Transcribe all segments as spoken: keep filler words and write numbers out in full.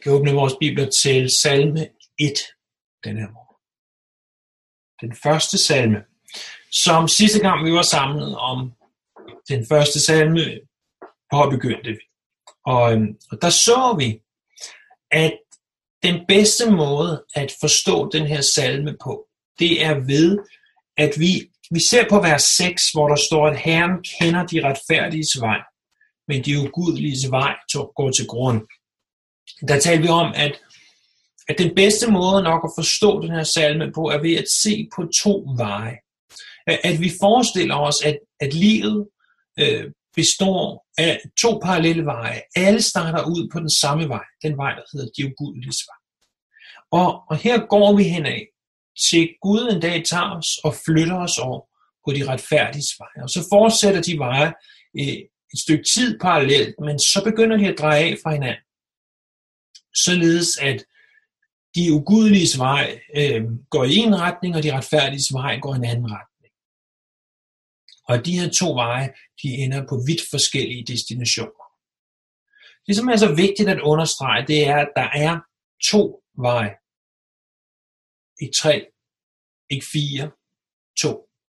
kan åbne vores bibler til salme et den her morgen. Den første salme, som sidste gang vi var samlet om den første salme, påbegyndte vi. Og, og der så vi, at den bedste måde at forstå den her salme på, det er ved, at vi, vi ser på vers seks, hvor der står, at Herren kender de retfærdiges vej, men de ugudeliges vej går til grund. Der taler vi om, at, at den bedste måde nok at forstå den her salme på, er ved at se på to veje. At vi forestiller os, at, at livet øh, består af to parallelle veje. Alle starter ud på den samme vej, den vej, der hedder de ugudeliges vej. Og, og her går vi henad til Gud en dag tager os og flytter os over på de retfærdiges vej. Og så fortsætter de veje øh, et stykke tid parallelt, men så begynder de at dreje af fra hinanden. Således at de ugudeliges vej øh, går i en retning, og de retfærdiges vej går i en anden retning. Og de her to veje, de ender på vidt forskellige destinationer. Det, som er så vigtigt at understrege, det er, at der er to veje. Ikke tre, ikke fire, to.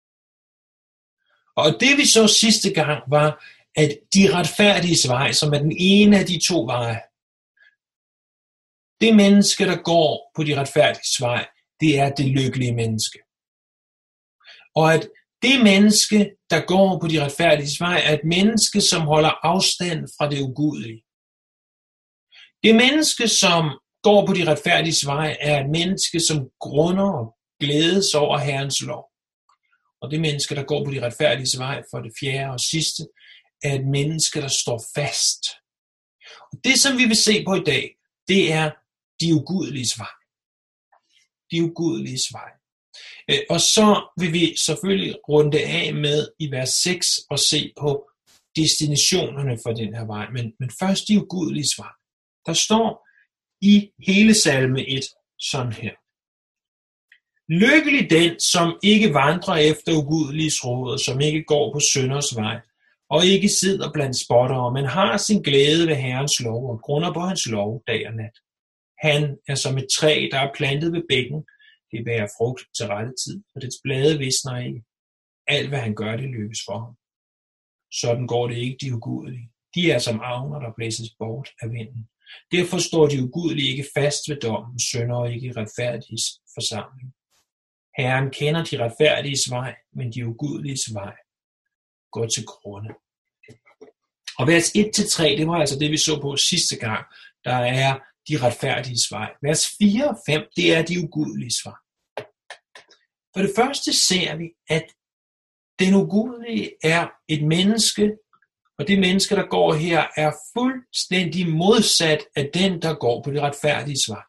Og det vi så sidste gang var, at de retfærdiges vej, som er den ene af de to veje, det menneske, der går på de retfærdiges vej, det er det lykkelige menneske. Og at det menneske, der går på de retfærdiges vej, er et menneske, som holder afstand fra det ugudelige. Det menneske, som går på de retfærdiges vej, er et menneske, som grunder og glædes over Herrens lov. Og det menneske, der går på de retfærdiges vej, for det fjerde og sidste, er et menneske, der står fast. Og det, som vi vil se på i dag, det er de ugudeliges vej. De ugudeliges vej. Og så vil vi selvfølgelig runde af med i vers seks og se på destinationerne for den her vej. Men, men først de ugudeliges vej. Der står i hele salme et sådan her. Lykkelig den, som ikke vandrer efter ugudeliges råd, som ikke går på synders vej, og ikke sidder blandt spottere, men har sin glæde ved Herrens lov og grunder på hans lov dag og nat. Han er som et træ, der er plantet ved bækken. Det bærer frugt til rette tid, og dets blade visner ikke. Alt hvad han gør, det lykkes for ham. Sådan går det ikke de ugudelige. De er som avner, der blæses bort af vinden. Derfor står de ugudelige ikke fast ved dommen, synder ikke i retfærdiges forsamling. Herren kender de retfærdiges vej, men de ugudeliges vej går til grunde. Og vers et til tre, det var altså det, vi så på sidste gang, der er de retfærdiges vej. Vers fire og fem, det er de ugudeliges vej. For det første ser vi, at den ugudelige er et menneske, og det menneske, der går her, er fuldstændig modsat af den, der går på de retfærdiges vej.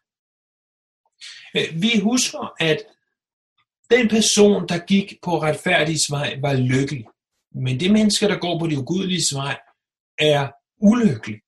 Vi husker, at den person, der gik på retfærdiges vej, var lykkelig. Men det menneske, der går på de ugudeliges vej, er ulykkelig.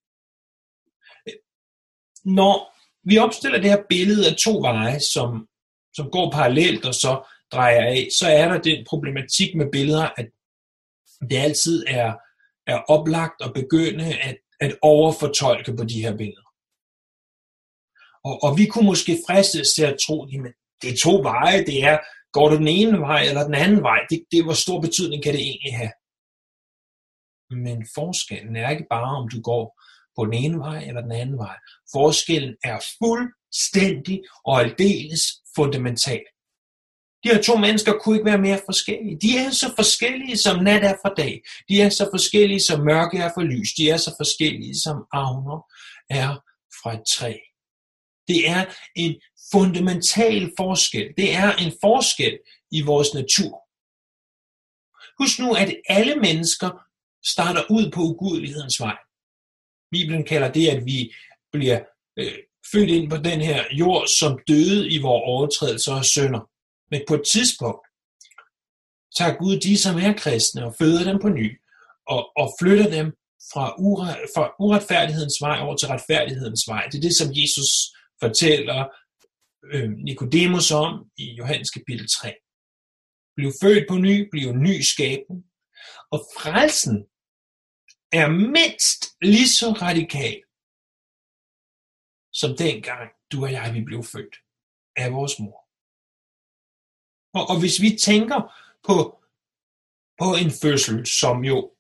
Når vi opstiller det her billede af to veje, som, som går parallelt og så drejer af, så er der den problematik med billeder, at det altid er, er oplagt at begynde at, at overfortolke på de her billeder. Og, og vi kunne måske fristes til at tro, at det er to veje, det er, går du den ene vej eller den anden vej, det, det hvor stor betydning kan det egentlig have. Men forskellen er ikke bare, om du går på den ene vej eller den anden vej. Forskellen er fuldstændig og aldeles fundamental. De her to mennesker kunne ikke være mere forskellige. De er så forskellige, som nat er fra dag. De er så forskellige, som mørke er fra lys. De er så forskellige, som avner er fra et træ. Det er en fundamental forskel. Det er en forskel i vores natur. Husk nu, at alle mennesker starter ud på ugudelighedens vej. Bibelen kalder det, at vi bliver øh, født ind på den her jord, som døde i vores overtrædelser og synder. Men på et tidspunkt tager Gud de, som er kristne, og føder dem på ny, og, og flytter dem fra, ure, fra uretfærdighedens vej over til retfærdighedens vej. Det er det, som Jesus fortæller øh, Nikodemus om i Johannes kapitel tre. Bliv født på ny, bliv ny skabning. Og frelsen er mindst lige så radikal som dengang du og jeg vi blev født af vores mor. Og, og hvis vi tænker på, på en fødsel, som jo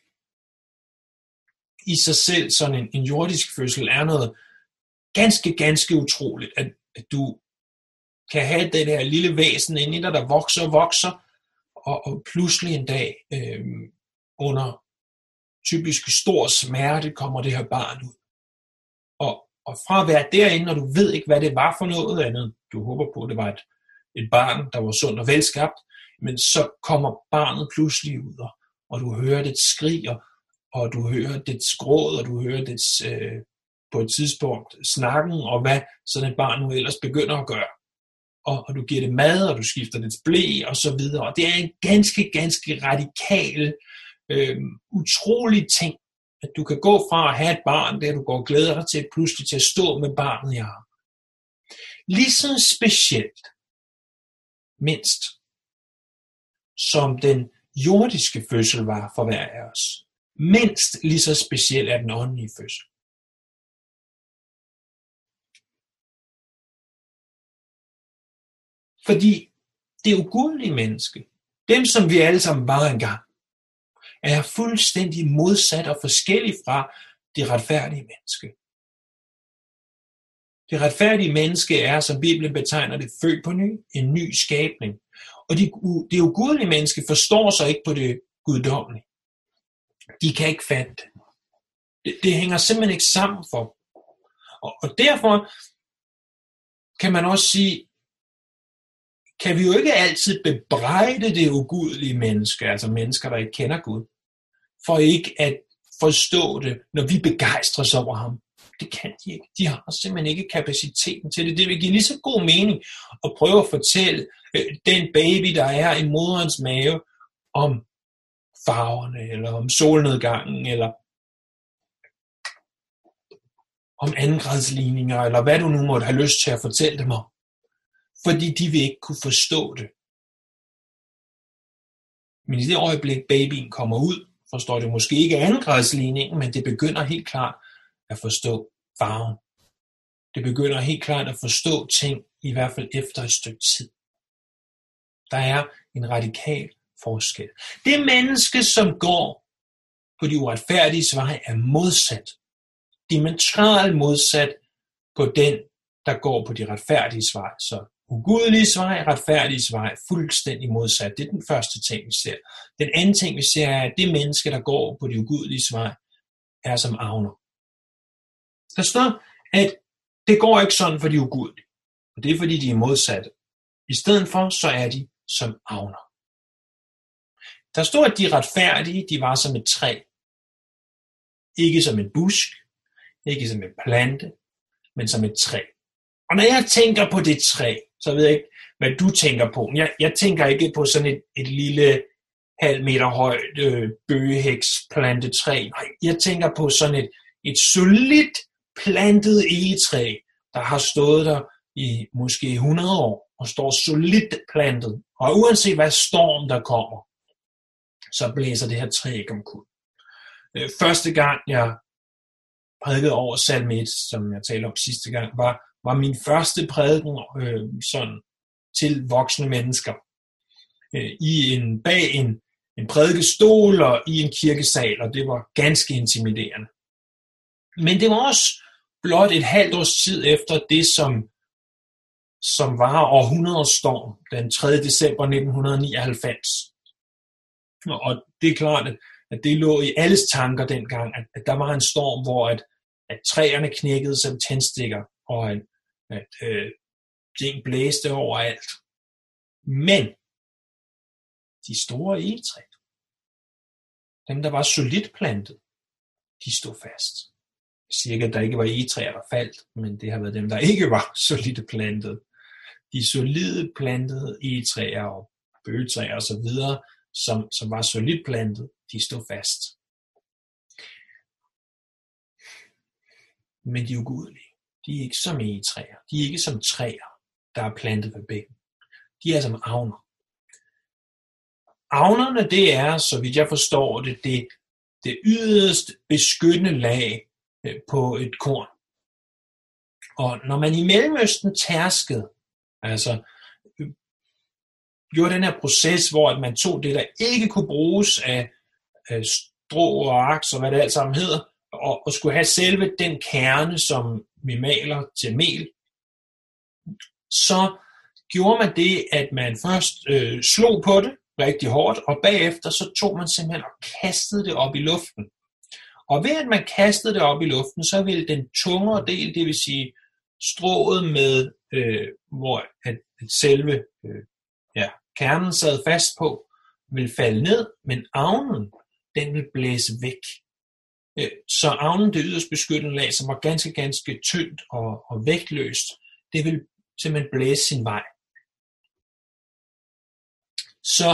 i sig selv, sådan en, en jordisk fødsel, er noget ganske, ganske utroligt, at, at du kan have det der lille væsen inde i dig, der vokser og vokser, og, og pludselig en dag, øh, under typisk stor smerte, kommer det her barn ud. Og, og fra at være derinde, og du ved ikke, hvad det var for noget andet, du håber på, at det var et, et barn, der var sundt og velskabt, men så kommer barnet pludselig ud, og, og du hører det skrig, og, og du hører det gråd, og du hører det øh, på et tidspunkt snakken, og hvad sådan et barn nu ellers begynder at gøre. Og, og du giver det mad, og du skifter dets ble, og så videre. Og det er en ganske, ganske radikal, øh, utrolig ting, at du kan gå fra at have et barn, der du går og glæder dig til, pludselig til at stå med barnet i armen. Lige så specielt, mindst, som den jordiske fødsel var for hver af os, mindst lige så speciel er den åndelige fødsel. Fordi det ugudelige menneske, dem som vi alle sammen var engang, er fuldstændig modsat og forskellig fra det retfærdige menneske. Det retfærdige menneske er, som Bibelen betegner det, født på ny, en ny skabning. Og det, det ugudelige menneske forstår sig ikke på det guddommelige. De kan ikke fatte det. Det, det hænger simpelthen ikke sammen for dem. Og, og derfor kan man også sige, kan vi jo ikke altid bebrejde det ugudelige menneske, altså mennesker, der ikke kender Gud, for ikke at forstå det, når vi begejstres over ham. Det kan de ikke. De har simpelthen ikke kapaciteten til det. Det vil give lige så god mening at prøve at fortælle øh, den baby, der er i moderens mave, om farverne, eller om solnedgangen, eller om andengradsligninger, eller hvad du nu måtte have lyst til at fortælle dem om. Fordi de vil ikke kunne forstå det. Men i det øjeblik, babyen kommer ud, forstår det måske ikke andengradsligningen, men det begynder helt klart at forstå farven. Det begynder helt klart at forstå ting, i hvert fald efter et stykke tid. Der er en radikal forskel. Det menneske, som går på de uretfærdige vej, er modsat. Diametralt modsat på den, der går på de retfærdige vej. Så ugudelige vej, retfærdige vej, fuldstændig modsat. Det er den første ting, vi ser. Den anden ting, vi ser, er, at det menneske, der går på de ugudelige vej, er som avner. Der står, at det går ikke sådan for de ugudelige. Og det er, fordi de er modsatte. I stedet for, så er de som avner. Der står, at de retfærdige, de var som et træ. Ikke som en busk, ikke som en plante, men som et træ. Og når jeg tænker på det træ, så ved jeg ikke, hvad du tænker på. Jeg, jeg tænker ikke på sådan et, et lille halv meter højt øh, bøgehæksplantetræ. Nej, jeg tænker på sådan et, et solidt plantet egetræ, der har stået der i måske hundrede år, og står solidt plantet. Og uanset hvad storm der kommer, så blæser det her træ ikke omkuld. Øh, første gang jeg prædikede over salme et, som jeg talte om sidste gang, var var min første prædiken øh, sådan, til voksne mennesker. Øh, I en, bag en, en prædikestol og i en kirkesal, og det var ganske intimiderende. Men det var også blot et halvt års tid efter det, som, som var århundredets storm, den tredje december nitten nioghalvfems. Og det er klart, at det lå i alles tanker dengang, at, at der var en storm, hvor at, at træerne knækkede som tændstikker, og at, at øh, ting blæste overalt. Men de store egetræer, dem der var solidt plantet, de stod fast. Jeg siger ikke, at der ikke var egetræer, der faldt, men det har været dem, der ikke var solidt plantet. De solide plantede egetræer og bøgetræer og så videre, som, som var solidt plantet, de stod fast. Men de ugudelige, de er ikke som egetræer. De er ikke som træer, der er plantet ved bækken. De er som avner. Avnerne, det er, så vidt jeg forstår det, det, det yderst beskyttende lag på et korn. Og når man i Mellemøsten tærskede, altså gjorde den her proces, hvor man tog det, der ikke kunne bruges af, af strå og aks og hvad det alt sammen hedder, og, og skulle have selve den kerne, som vi maler til mel, så gjorde man det, at man først øh, slog på det rigtig hårdt, og bagefter så tog man simpelthen og kastede det op i luften. Og ved at man kastede det op i luften, så ville den tungere del, det vil sige strået med, øh, hvor at, at selve øh, ja, kernen sad fast på, ville falde ned, men avnen, den vil blæse væk. Så avnen, det yderst beskyttende lag, som var ganske, ganske tyndt og, og vægtløst, det vil simpelthen blæse sin vej. Så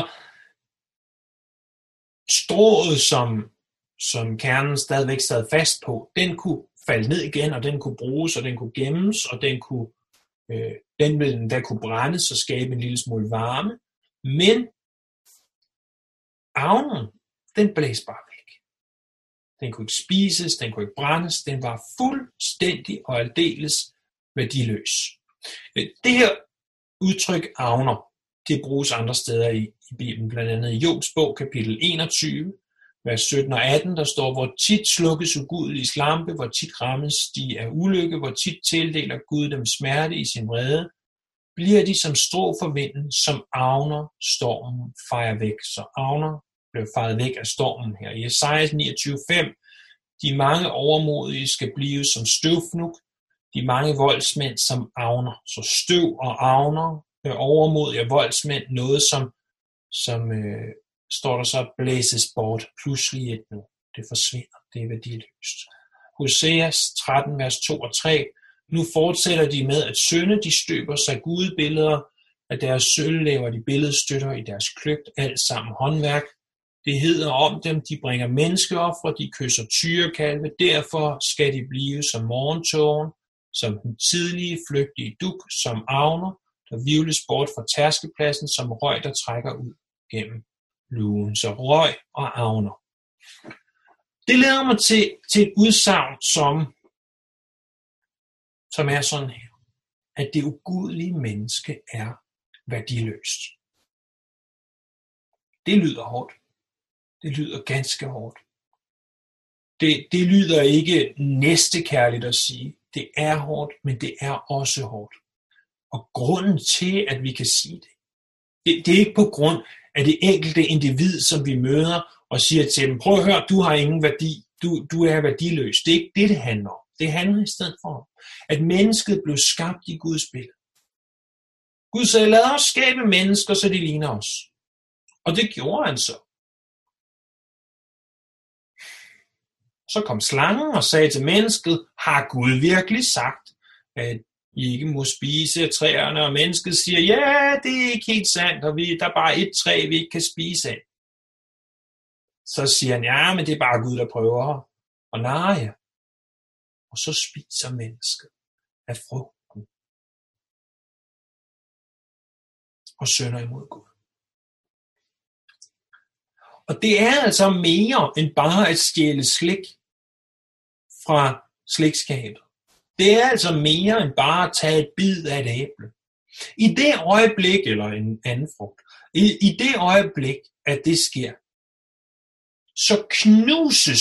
strået, som, som kernen stadigvæk sad fast på, den kunne falde ned igen, og den kunne bruges, og den kunne gemmes, og den kunne, øh, den ville der kunne brændes og skabe en lille smule varme. Men avnen, den blæste bare væk. Den kunne ikke spises, den kunne ikke brændes, den var fuldstændig og aldeles værdiløs. Det her udtryk avner, det bruges andre steder i, i Bibelen, blandt andet i Jobs bog, kapitel enogtyve, vers sytten og atten, der står, hvor tit slukkes ugudeliges lampe, hvor tit rammes de af ulykke, hvor tit tildeler Gud dem smerte i sin vrede, bliver de som strå for vinden, som avner stormen fejer væk. Så avner blev fejet væk af stormen her. I Esajas niogtyve fem, de mange overmodige skal blive som støvfnug, de mange voldsmænd som avner. Så støv og avner, overmodige og voldsmænd, noget som, som øh, står der så, blæses bort pludselig et nu. Det forsvinder, det er værdiløst. Hoseas tretten, vers to og tre, nu fortsætter de med at synde, de støber sig gudebilleder, af deres sølv laver de billedstøtter i deres kløgt, alt sammen håndværk. Det hedder om dem, de bringer menneskeofre, de kysser tyrekalve, derfor skal de blive som morgentågen, som den tidlige flygtige dug, som avner, der hvirvles bort fra tærskepladsen, som røg, der trækker ud gennem lugen. Så røg og avner. Det leder mig til, til et udsagn, som, som er sådan her, at det ugudelige menneske er værdiløst. Det lyder hårdt. Det lyder ganske hårdt. Det, det lyder ikke næstekærligt at sige. Det er hårdt, men det er også hårdt. Og grunden til, at vi kan sige det, det, det er ikke på grund af det enkelte individ, som vi møder og siger til dem, prøv at høre, du har ingen værdi, du, du er værdiløs. Det er ikke det, det handler om. Det handler i stedet for, at mennesket blev skabt i Guds billede. Gud sagde, lad os skabe mennesker, så de ligner os. Og det gjorde han så. Så kom slangen og sagde til mennesket, har Gud virkelig sagt, at I ikke må spise af træerne, og mennesket siger, ja, det er ikke helt sandt, og vi, der er bare et træ, vi ikke kan spise af. Så siger han, ja, men det er bare Gud, der prøver. Og nej, og så spiser mennesket af frugten og synder imod Gud. Og det er altså mere end bare at stjæle slik fra slikskabet. Det er altså mere end bare at tage et bid af et æble. I det øjeblik, eller en anden frugt, i, i det øjeblik, at det sker, så knuses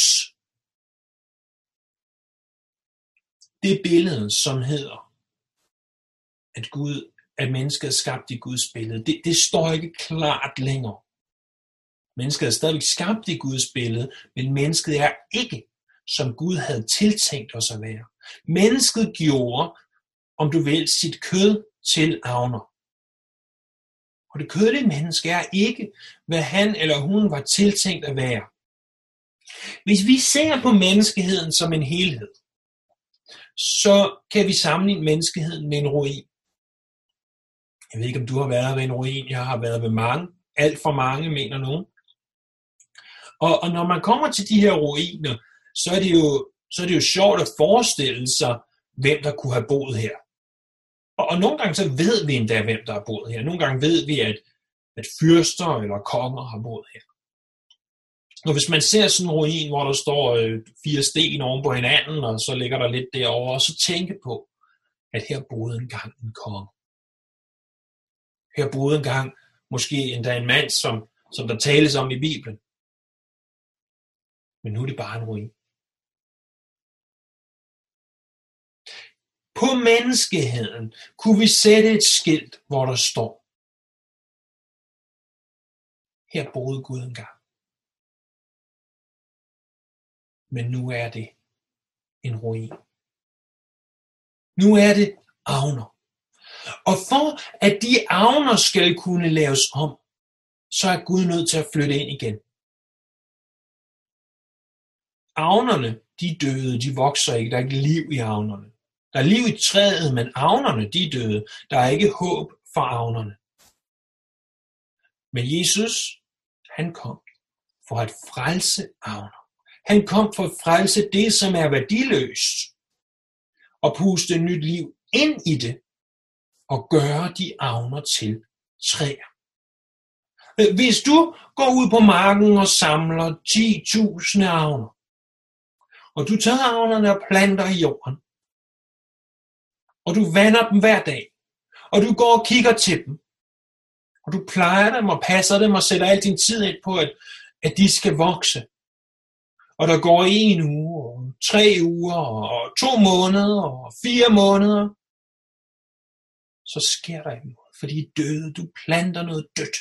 det billede, som hedder, at Gud, at mennesket er skabt i Guds billede. Det, det står ikke klart længere. Mennesket er stadig skabt i Guds billede, men mennesket er ikke, som Gud havde tiltænkt os at være. Mennesket gjorde, om du vil, sit kød til avner. Og det kødelige menneske er ikke, hvad han eller hun var tiltænkt at være. Hvis vi ser på menneskeheden som en helhed, så kan vi sammenligne menneskeheden med en ruin. Jeg ved ikke, om du har været ved en ruin. Jeg har været ved mange. Alt for mange, mener nogen. Og, og når man kommer til de her ruiner, så er, det jo, så er det jo sjovt at forestille sig, hvem der kunne have boet her. Og, og nogle gange så ved vi endda, hvem der har boet her. Nogle gange ved vi, at, at fyrster eller konger har boet her. Og hvis man ser sådan en ruin, hvor der står øh, fire sten oven på hinanden, og så ligger der lidt derovre, og så tænke på, at her boede engang en konge. Her boede engang måske endda en mand, som, som der tales om i Bibelen. Men nu er det bare en ruin. På menneskeheden kunne vi sætte et skilt, hvor der står: her boede Gud engang. Men nu er det en ruin. Nu er det avner. Og for at de avner skal kunne laves om, så er Gud nødt til at flytte ind igen. Avnerne, de døde, de vokser ikke, der er ikke liv i avnerne. Der er liv i træet, men avnerne, de døde. Der er ikke håb for avnerne. Men Jesus, han kom for at frelse avner. Han kom for at frelse det, som er værdiløst, og puste nyt liv ind i det, og gøre de avner til træer. Hvis du går ud på marken og samler ti tusind avner, og du tager avnerne og planter i jorden, og du vander dem hver dag, og du går og kigger til dem, og du plejer dem og passer dem og sætter al din tid ind på, at, at de skal vokse. Og der går en uge, og tre uger, og to måneder, og fire måneder, så sker der ikke noget, for de er døde. Du planter noget dødt.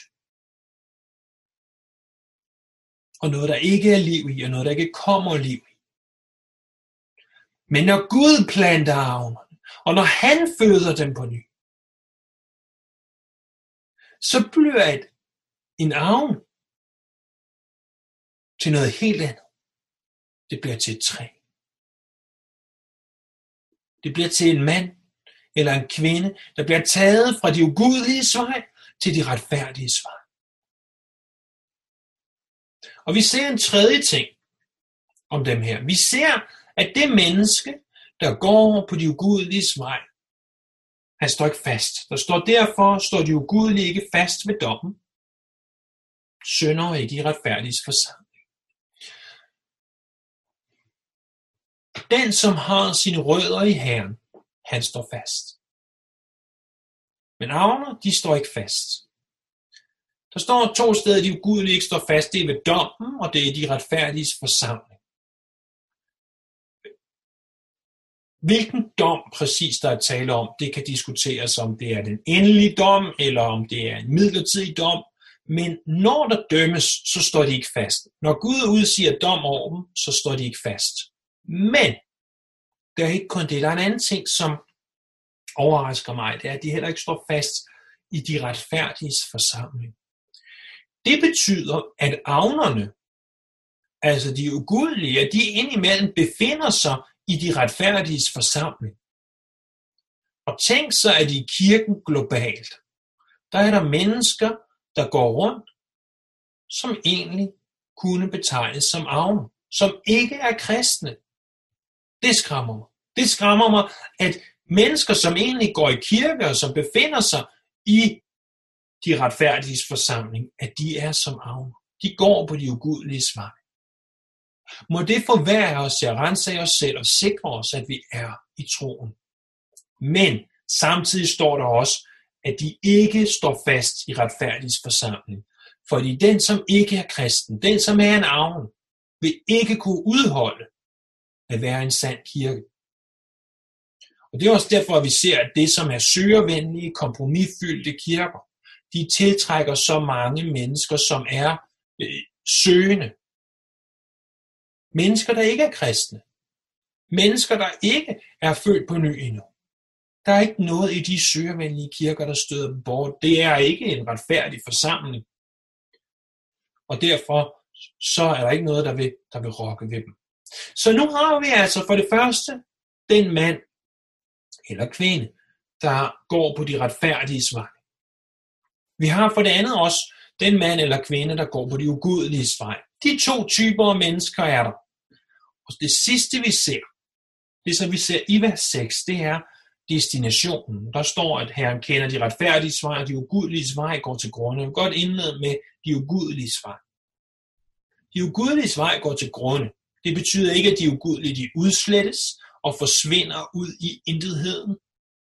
Og noget, der ikke er liv i, og noget, der ikke kommer liv i. Men når Gud planter avnerne, og når han føder dem på ny, så bliver et, en avn til noget helt andet. Det bliver til et træ. Det bliver til en mand eller en kvinde, der bliver taget fra de ugudelige vej til de retfærdige vej. Og vi ser en tredje ting om dem her. Vi ser, at det menneske, der går på de ugudelige vej, han står ikke fast. Der står derfor, står de ugudelige ikke fast ved dommen. Synder ikke i retfærdiges forsamling. Den, som har sine rødder i Herren, han står fast. Men avner, de står ikke fast. Der står to steder, at de ugudelige ikke står fast. Det er ved dommen, og det er de retfærdiges forsamling. Hvilken dom præcis der er tale om, det kan diskuteres, om det er den endelige dom, eller om det er en midlertidig dom. Men når der dømmes, så står de ikke fast. Når Gud udsiger dom over dem, så står de ikke fast. Men det er ikke kun det. Der er en anden ting, som overrasker mig. Det er, at de heller ikke står fast i de retfærdiges forsamling. Det betyder, at avnerne, altså de ugudelige, at de indimellem befinder sig i de retfærdiges forsamling. Og tænk så, at i kirken globalt, der er der mennesker, der går rundt, som egentlig kunne betegnes som avner, som ikke er kristne. Det skræmmer mig. Det skræmmer mig, at mennesker, som egentlig går i kirke, og som befinder sig i de retfærdiges forsamling, at de er som avner. De går på de ugudelige vej. Må det forværre os til at ransage os selv og sikre os, at vi er i troen. Men samtidig står der også, at de ikke står fast i retfærdiges forsamling. Fordi den, som ikke er kristen, den, som er en avn, vil ikke kunne udholde at være en sand kirke. Og det er også derfor, at vi ser, at det, som er søgervenlige, kompromisfyldte kirker, de tiltrækker så mange mennesker, som er øh, søgende. Mennesker, der ikke er kristne. Mennesker, der ikke er født på ny endnu. Der er ikke noget i de søgervenlige kirker, der støder dem bort. Det er ikke en retfærdig forsamling. Og derfor så er der ikke noget, der vil, der vil rokke ved dem. Så nu har vi altså for det første den mand eller kvinde, der går på de retfærdiges vej. Vi har for det andet også den mand eller kvinde, der går på de ugudeliges vej. De to typer af mennesker er der. Og det sidste vi ser, det som vi ser i vers seks, det er destinationen. Der står, at Herren kender de retfærdiges vej, og de ugudeliges vej går til grunde. Jeg vil godt indlede med de ugudeliges vej. De ugudeliges vej går til grunde. Det betyder ikke, at de ugudelige de udslettes og forsvinder ud i intetheden.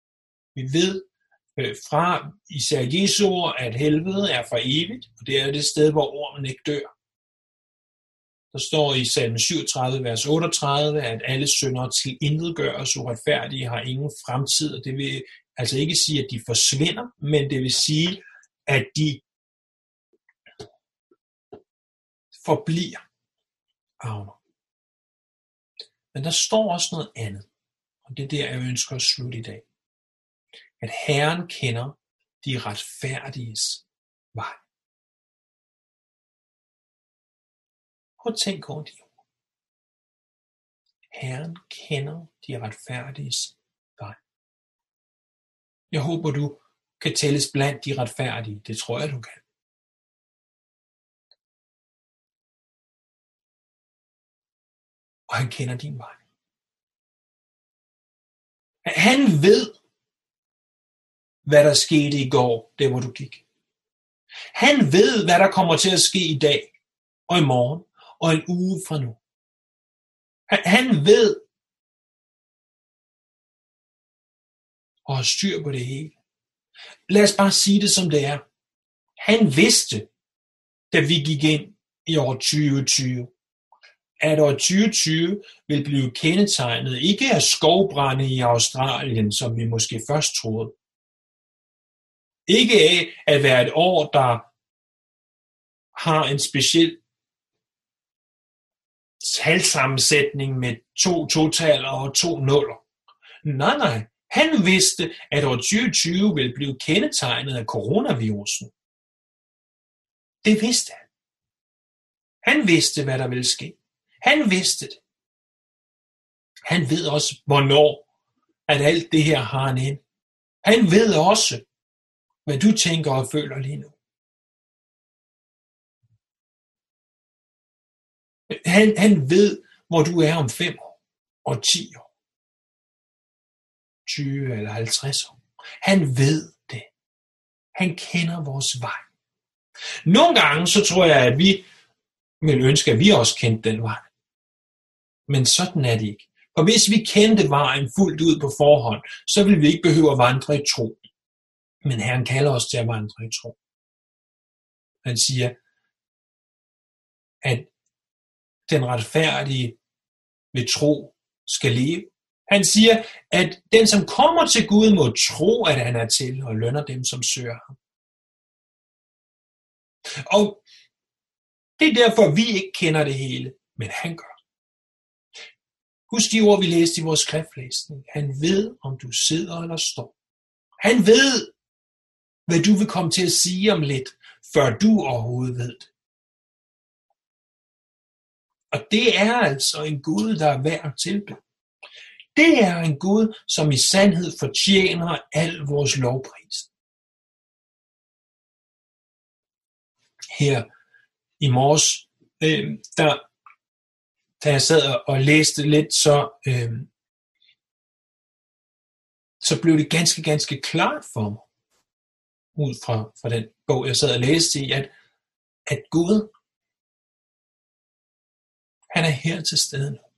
Vi ved øh, fra især Jesu ord, at helvede er for evigt, og det er det sted, hvor ormen ikke dør. Der står i salme syvogtredive, vers otteogtredive, at alle syndere til intet gøres, uretfærdige har ingen fremtid, og det vil altså ikke sige, at de forsvinder, men det vil sige, at de forbliver arver. Men der står også noget andet, og det er der, jeg ønsker at slutte i dag. At Herren kender de retfærdiges vej. Prøv at tænke over de ord. Herren kender de retfærdiges vej. Jeg håber, du kan tælles blandt de retfærdige. Det tror jeg, du kan. Og han kender din vej. Han ved, hvad der skete i går, der hvor du gik. Han ved, hvad der kommer til at ske i dag, og i morgen, og en uge fra nu. Han ved, og har styr på det hele. Lad os bare sige det, som det er. Han vidste, da vi gik ind i år tyve tyve, at år tyve tyve vil blive kendetegnet ikke af skovbrande i Australien, som vi måske først troede. Ikke af at være et år, der har en speciel talsammensætning med to totaler og to nuller. Nej, nej. Han vidste, at år tyve tyve ville blive kendetegnet af coronavirusen. Det vidste han. Han vidste, hvad der ville ske. Han vidste det. Han ved også, hvornår at alt det her har en ende. Han ved også, hvad du tænker og føler lige nu. Han, han ved, hvor du er om fem år, og ti år, tyve eller halvtreds år. Han ved det. Han kender vores vej. Nogle gange så tror jeg, at vi vil ønske, at vi også kendte den vej. Men sådan er det ikke. For hvis vi kendte vejen fuldt ud på forhånd, så ville vi ikke behøve at vandre i tro. Men Herren kalder os til at vandre i tro. Han siger, at den retfærdige ved tro skal leve. Han siger, at den, som kommer til Gud, må tro, at han er til, og lønner dem, som søger ham. Og det er derfor, vi ikke kender det hele, men han gør. Husk de ord, vi læste i vores skriftlæsning. Han ved, om du sidder eller står. Han ved, hvad du vil komme til at sige om lidt, før du overhovedet ved det. Og det er altså en Gud, der er værd at tilbede. Det er en Gud, som i sandhed fortjener al vores lovpris. Her i morges, øh, der, da jeg sad og læste lidt, så, øh, så blev det ganske, ganske klart for mig, ud fra, fra den bog, jeg sad og læste i, at, at Gud, han er her til stede nu.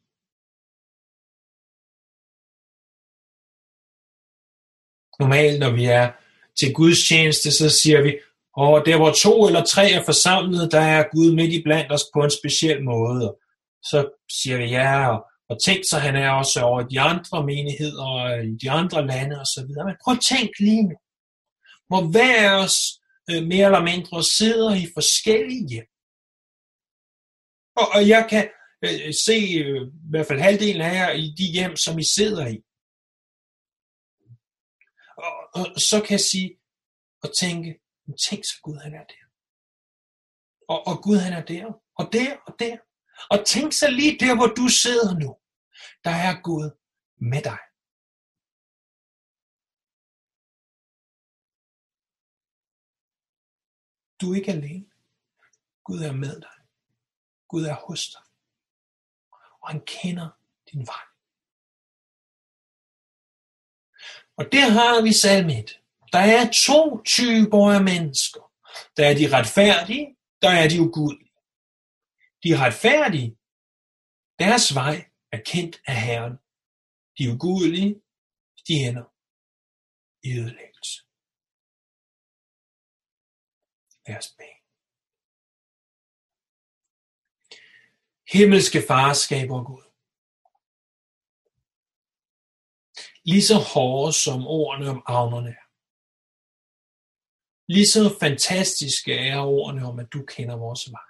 Normalt, når vi er til Guds tjeneste, så siger vi, og der hvor to eller tre er forsamlet, der er Gud midt i blandt os på en speciel måde. Så siger vi ja, og, og tænk så, han er også over de andre menigheder og i de andre lande og så videre. Men prøv at tænk lige nu, hvor hver af os øh, mere eller mindre sidder i forskellige hjem. Og, og jeg kan øh, se øh, i hvert fald halvdelen af jer i de hjem, som I sidder i. Og, og så kan jeg sige og tænke, tænk så Gud han er der. Og, og Gud han er der, og der, og der. Og tænk så lige der, hvor du sidder nu. Der er Gud med dig. Du er ikke alene. Gud er med dig. Gud er hos dig. Og han kender din vej. Og der har vi salme et. Der er to typer af mennesker. Der er de retfærdige, der er de ugudelige. De retfærdige, deres vej er kendt af Herren. De ugudelige, de ender i ødelæggelse. Lad os bede. Himmelske Far, skaber Gud. Lige så hårde som ordene om avnerne er. Lige så fantastiske er ordene om, at du kender vores vej.